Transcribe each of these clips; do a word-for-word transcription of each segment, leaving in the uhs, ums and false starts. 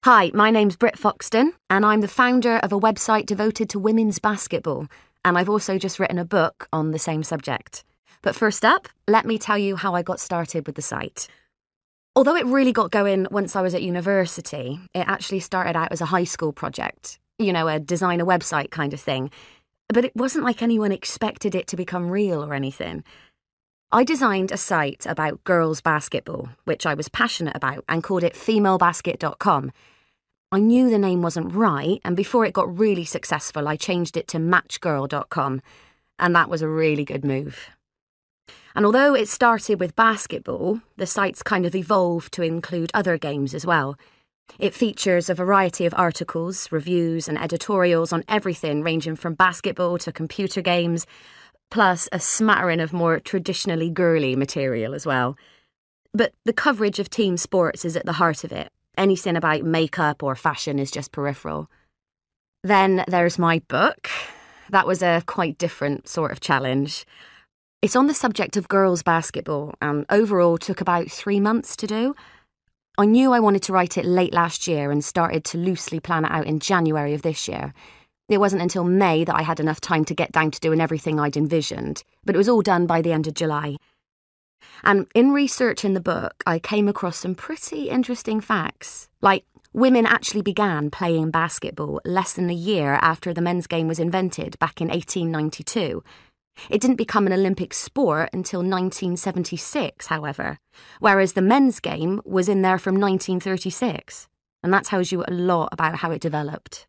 Hi, my name's Britt Foxton, and I'm the founder of a website devoted to women's basketball, and I've also just written a book on the same subject. But first up, let me tell you how I got started with the site. Although it really got going once I was at university, it actually started out as a high school project, you know, a design a website kind of thing. But it wasn't like anyone expected it to become real or anything. I designed a site about girls' basketball, which I was passionate about, and called it female basket dot com. I knew the name wasn't right, and before it got really successful, I changed it to match girl dot com, and that was a really good move. And although it started with basketball, the site's kind of evolved to include other games as well. It features a variety of articles, reviews, and editorials on everything ranging from basketball to computer games, plus a smattering of more traditionally girly material as well. But the coverage of team sports is at the heart of it. Anything about makeup or fashion is just peripheral. Then there's my book. That was a quite different sort of challenge. It's on the subject of girls' basketball and overall took about three months to do. I knew I wanted to write it late last year and started to loosely plan it out in January of this year. It wasn't until May that I had enough time to get down to doing everything I'd envisioned, but it was all done by the end of July. And in researching the book, I came across some pretty interesting facts, like women actually began playing basketball less than a year after the men's game was invented back in eighteen ninety-two. It didn't become an Olympic sport until nineteen seventy-six, however, whereas the men's game was in there from nineteen thirty-six, and that tells you a lot about how it developed.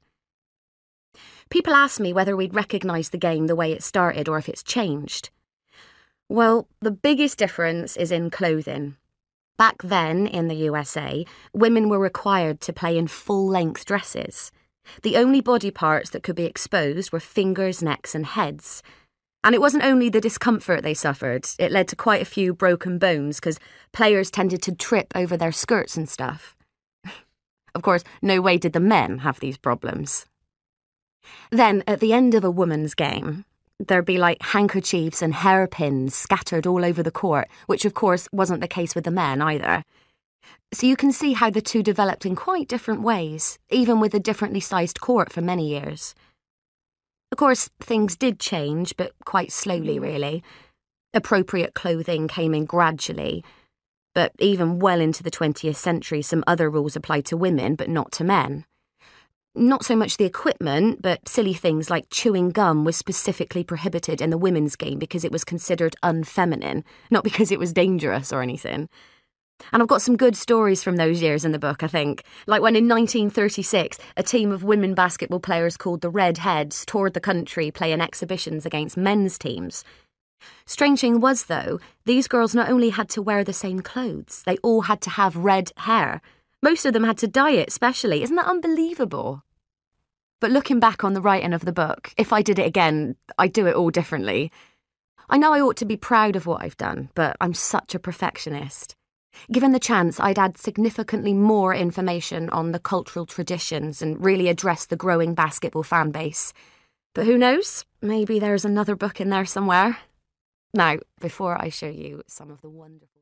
People ask me whether we'd recognise the game the way it started or if it's changed. Well, the biggest difference is in clothing. Back then, in the U S A, women were required to play in full-length dresses. The only body parts that could be exposed were fingers, necks and heads. And it wasn't only the discomfort they suffered, it led to quite a few broken bones because players tended to trip over their skirts and stuff. Of course, no way did the men have these problems. Then, at the end of a woman's game, there'd be like handkerchiefs and hairpins scattered all over the court, which of course wasn't the case with the men either. So you can see how the two developed in quite different ways, even with a differently sized court for many years. Of course, things did change, but quite slowly, really. Appropriate clothing came in gradually, but even well into the twentieth century, some other rules applied to women, but not to men. Not so much the equipment, but silly things like chewing gum was specifically prohibited in the women's game because it was considered unfeminine, not because it was dangerous or anything. And I've got some good stories from those years in the book, I think. Like when in nineteen thirty-six, a team of women basketball players called the Red Heads toured the country playing exhibitions against men's teams. Strange thing was, though, these girls not only had to wear the same clothes, they all had to have red hair. Most of them had to dye it specially. Isn't that unbelievable? But looking back on the writing of the book, if I did it again, I'd do it all differently. I know I ought to be proud of what I've done, but I'm such a perfectionist. Given the chance, I'd add significantly more information on the cultural traditions and really address the growing basketball fan base. But who knows? Maybe there's another book in there somewhere. Now, before I show you some of the wonderful...